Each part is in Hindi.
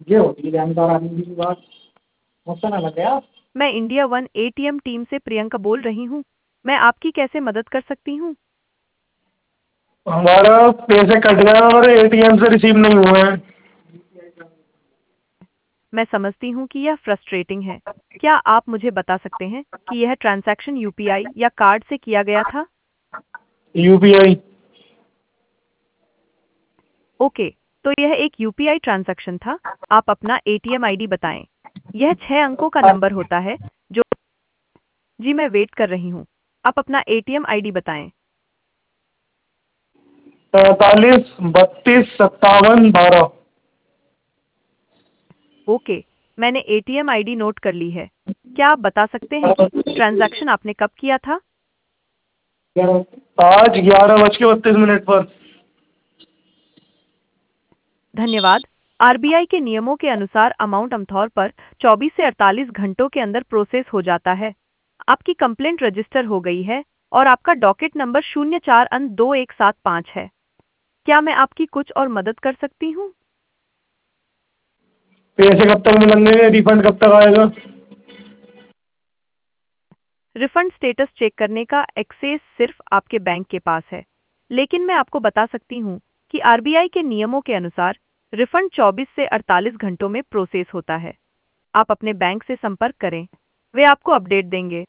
ये होती है जानकार आदमी की बात। मुझसे ना लग गया। मैं इंडिया वन एटीएम टीम से प्रियंका बोल रही हूँ। मैं आपकी कैसे मदद कर सकती हूँ? हमारा पैसे कट गए और एटीएम से रिसीव नहीं हुए हैं। मैं समझती हूँ कि यह फ्रस्ट्रेटिंग है। क्या आप मुझे बता सकते हैं कि यह ट्रांजैक्शन यूपीआई या कार्ड से किया गया था? यूपीआई। ओके, तो यह एक यूपीआई ट्रांजैक्शन था। आप अपना एटीएम आईडी बताएं। यह 6 अंकों का नंबर होता है जो। जी, मैं वेट कर रही हूँ। आप अपना एटीएम आईडी बताएं। 43 32 57 12। ओके, मैंने एटीएम आईडी नोट कर ली है। क्या आप बता सकते हैं कि ट्रांजैक्शन आपने कब किया था? आज 11:32 पर। धन्यवाद। आरबीआई के नियमों के अनुसार अमाउंट आमतौर पर 24 से 48 घंटों के अंदर प्रोसेस हो जाता है। आपकी कंप्लेंट रजिस्टर हो गई है और आपका डॉकेट नंबर 04 अंक 2175 है। क्या मैं आपकी कुछ और मदद कर सकती हूँ? पैसे कब तक मिलेंगे, रिफंड कब तक आएगा? रिफंड स्टेटस चेक करने का एक्सेस सिर्फ आपके बैंक के पास है, लेकिन मैं आपको बता सकती हूँ कि आरबीआई के नियमों के अनुसार रिफंड 24 से 48 घंटों में प्रोसेस होता है। आप अपने बैंक से संपर्क करें, वे आपको अपडेट देंगे।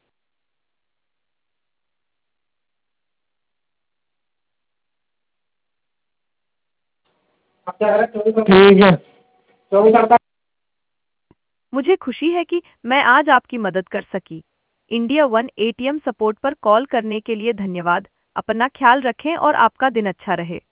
ठीक है। मुझे खुशी है कि मैं आज आपकी मदद कर सकी। इंडिया वन एटीएम सपोर्ट पर कॉल करने के लिए धन्यवाद। अपना ख्याल रखें और आपका दिन अच्छा रहे।